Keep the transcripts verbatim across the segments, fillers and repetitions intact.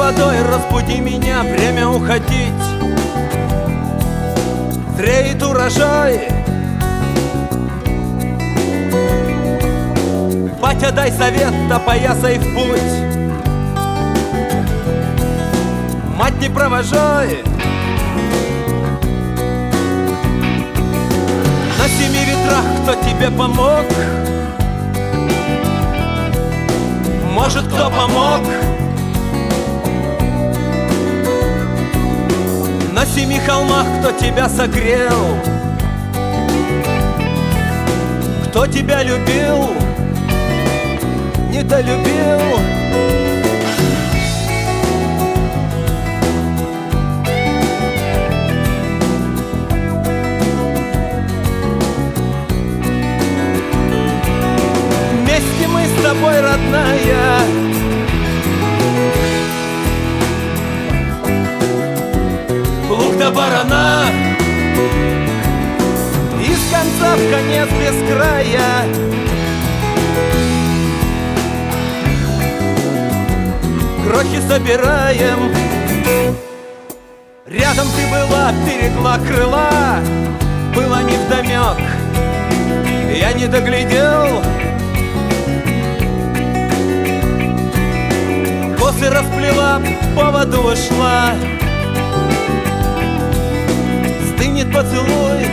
водой, разбуди меня, время уходить. Зреет урожай. Батя, дай совет, опоясай в путь. Мать, не провожай. На семи ветрах кто тебе помог? Может, кто помог? На семи холмах кто тебя согрел? Кто тебя любил? Недолюбил? Вместе мы с тобой, родная, лук да барана, из конца в конец без края. Крохи собираем. Рядом ты была, берегла крыла, было невдомек, я не доглядел. Косы расплела, по воду ушла. Стынет поцелуй.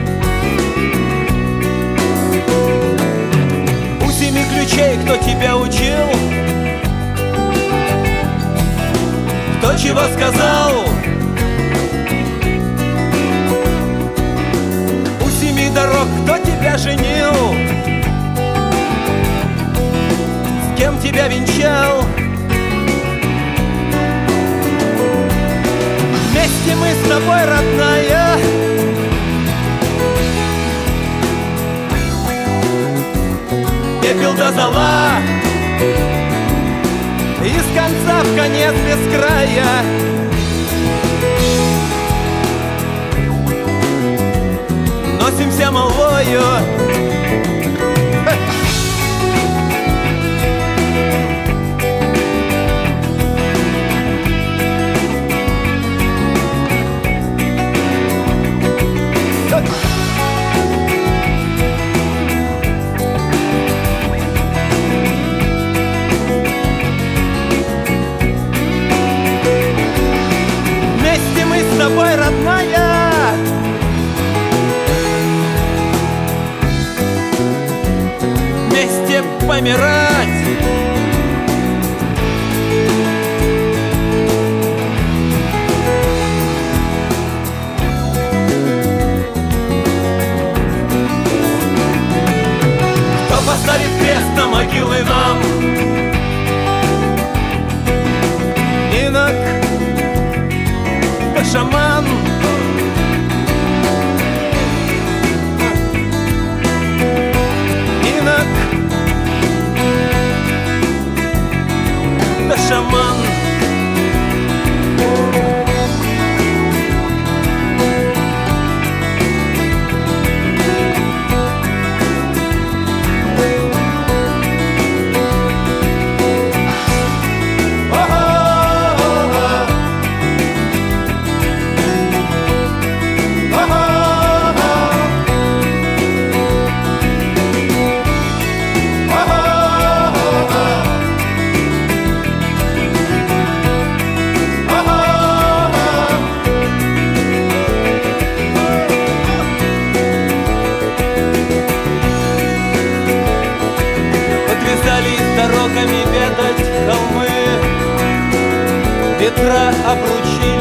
У семи ключей кто тебя учил? Кто чего сказал? У семи дорог кто тебя женил? С кем тебя венчал? Вместе мы с тобой, родная, пепел до зола, из конца в конец без края. Носимся молвою. С тобой, родная, вместе помирать. Кто поставит крест на могилы нам? Инок да шаман. Инок да шаман. Дорогами ведать холмы, ветра обручи.